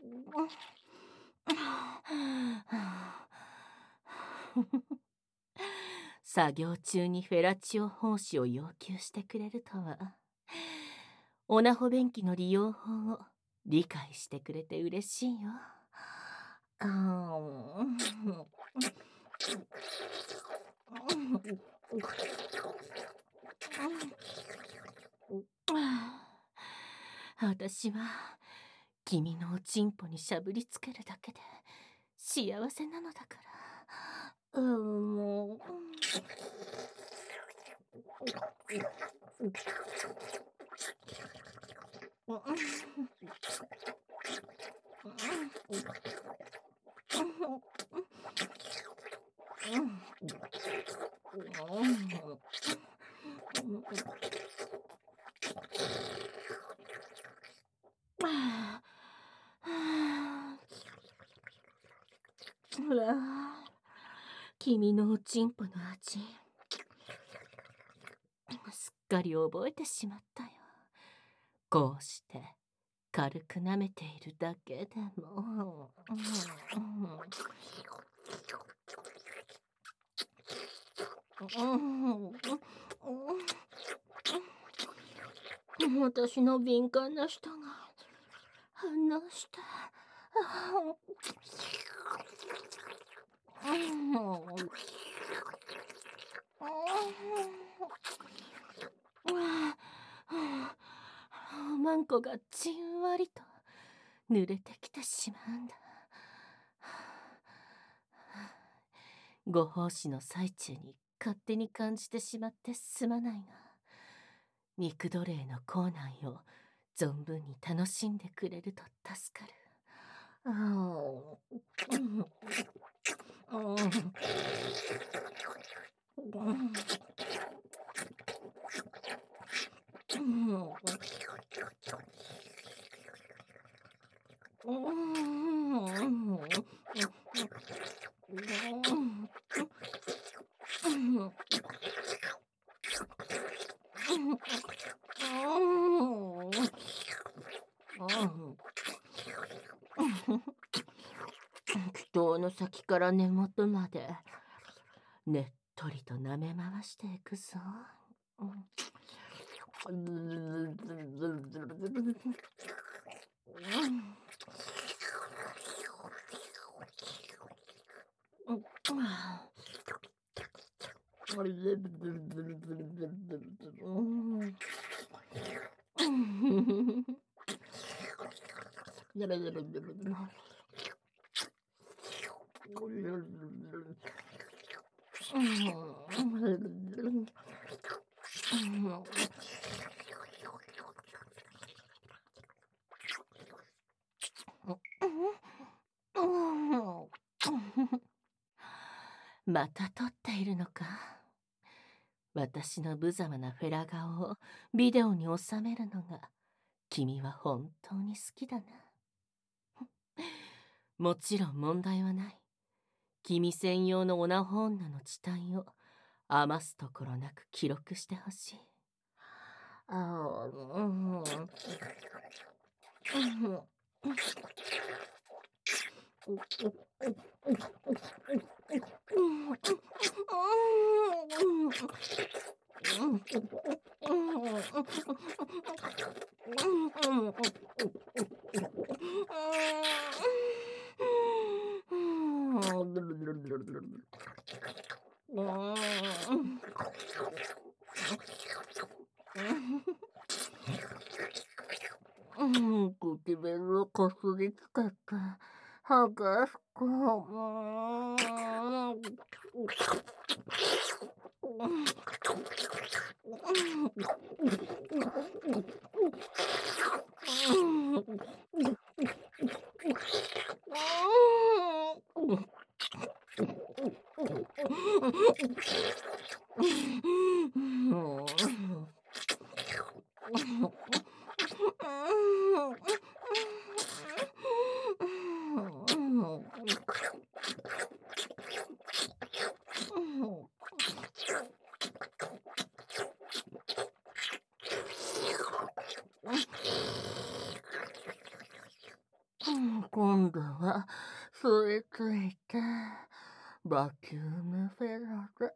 作業中にフェラチオ奉仕を要求してくれるとは。オナホ便器の利用法を理解してくれて嬉しいよ。私は君のおちんぽにしゃぶりつけるだけで幸せなのだから。もう。ほら、君のおちんぽの味、すっかり覚えてしまったよ。こうして軽く舐めているだけでも。私の敏感な舌が反応した。マンコがじんわりと濡れてきてしまうんだ。ご奉仕の最中に勝手に感じてしまってすまないが、肉奴隷の口内を存分に楽しんでくれると助かる。胴の先から根元までねっとりと舐め回していくぞ。また撮っているのか。私の無様なフェラ顔をビデオに収めるのが君は本当に好きだな。もちろん問題はない。君専用のオナホ女の地帯を余すところなく記録してほしい。唇をこすりつけて剥がすか。 は吸い付いてバキュームフェラで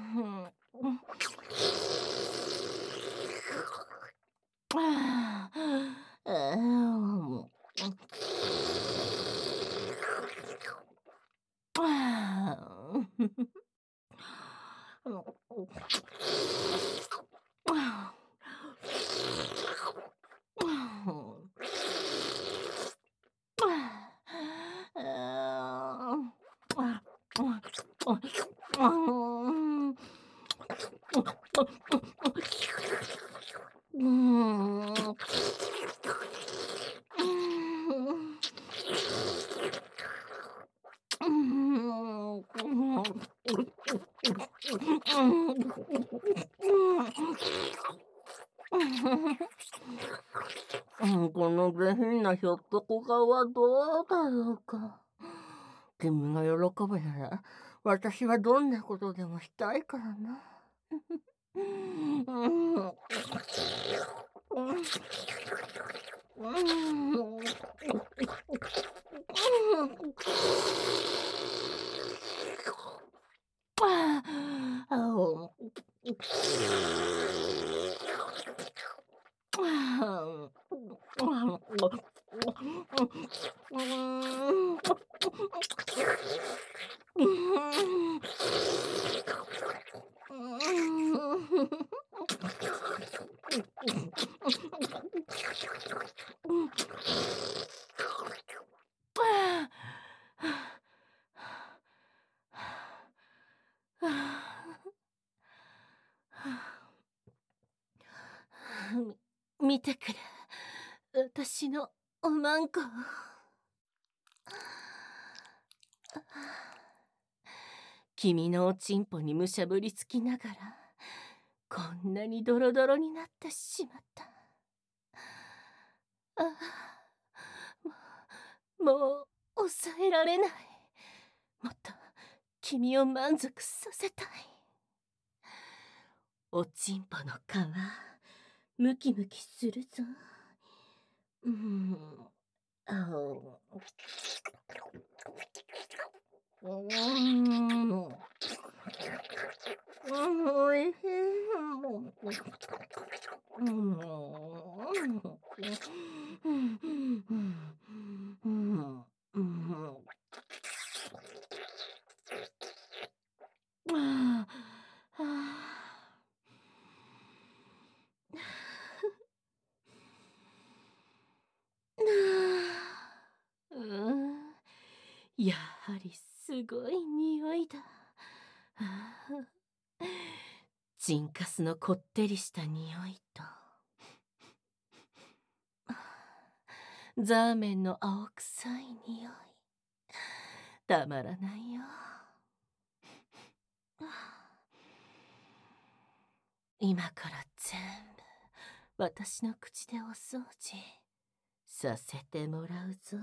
この下品なひょっとこ顔はどうだろうか。君が喜ぶなら私はどんなことでもしたいからな。 見てくれ、私のおまんこ。君のおちんぽにむしゃぶりつきながらこんなにドロドロになってしまった。もう抑えられない。もっと君を満足させたい。おちんぽの皮ムキムキするぞ。おいしい。やはりすごい匂いだ。チンカスのこってりした匂いとザーメンの青臭い匂い、たまらないよ。今から全部私の口でお掃除させてもらうぞ。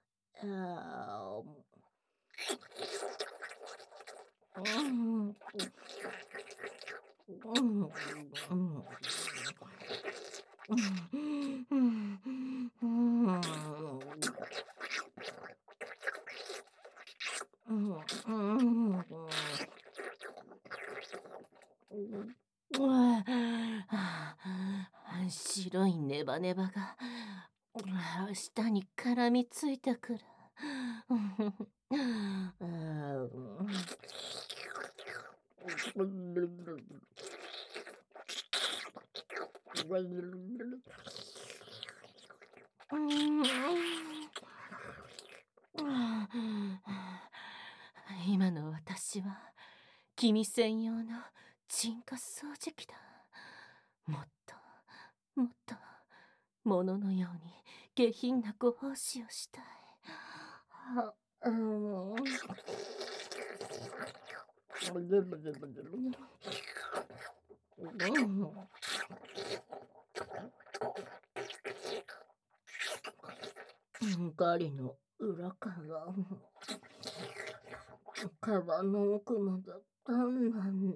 白いネバネバが舌に絡みついてくる。今の私は君専用のチンカス掃除機だ。もっともっと物のように下品なご奉仕をしたい。ガリの裏からカバの奥までだんだんね。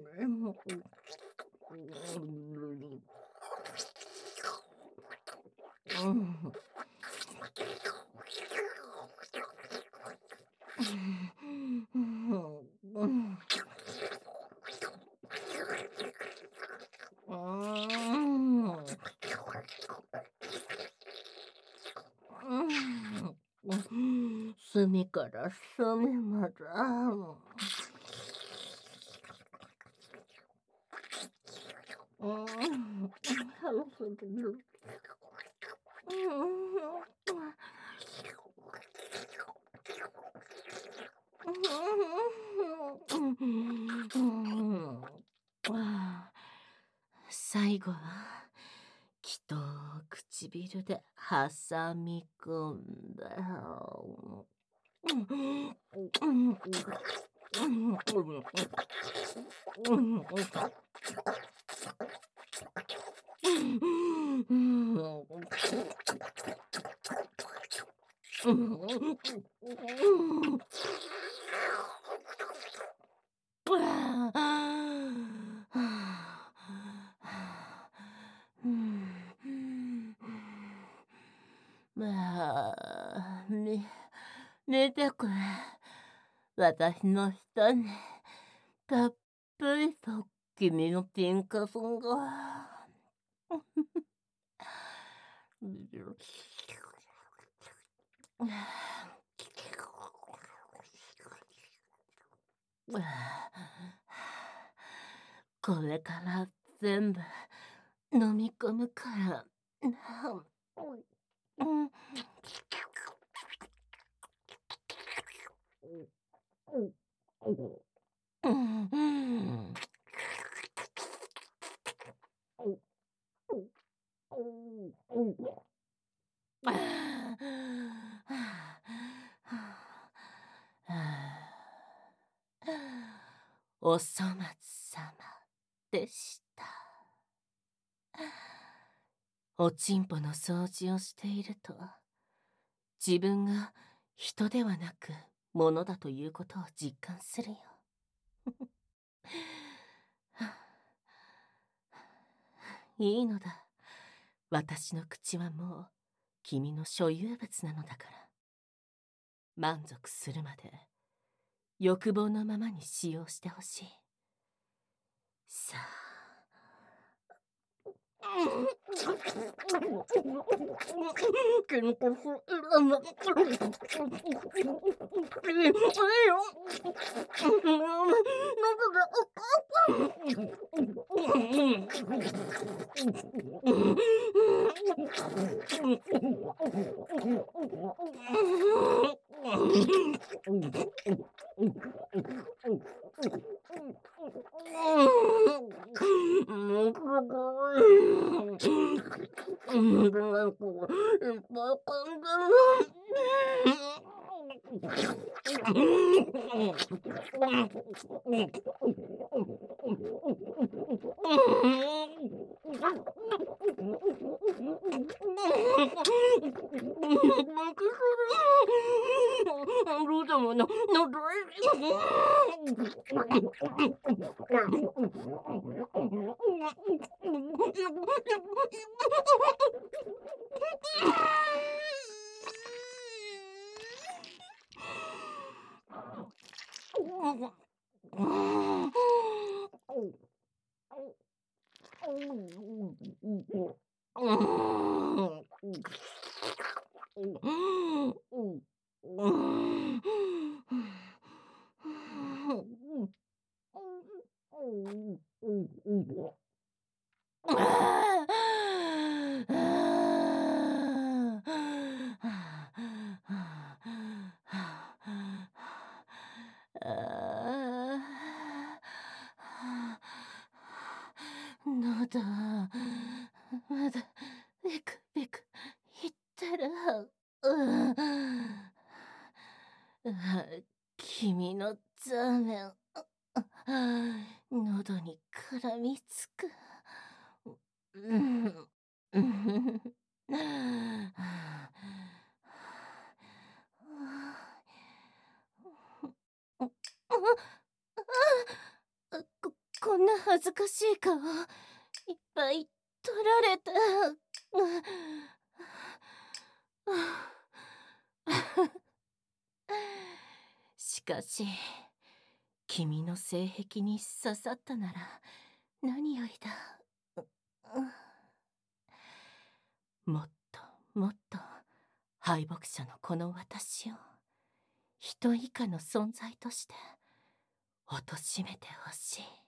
隅から隅まで。 最後はきっと唇で挟み込んだよ。まあ、見てくれ。私の下にたっぷりと君のピンクスが。これから全部飲み込むから。お粗末様でした。おちんぽの掃除をしていると、自分が人ではなく物だということを実感するよ。いいのだ。私の口はもう君の所有物なのだから。満足するまで欲望のままに使用してほしい。さあ。喉まだビクビク言ってる。君のザーメン喉に絡みつく。こんな恥ずかしい顔いっぱい撮られた。しかし君の性癖に刺さったなら何よりだ。もっともっと敗北者のこの私を人以下の存在として貶めてほしい。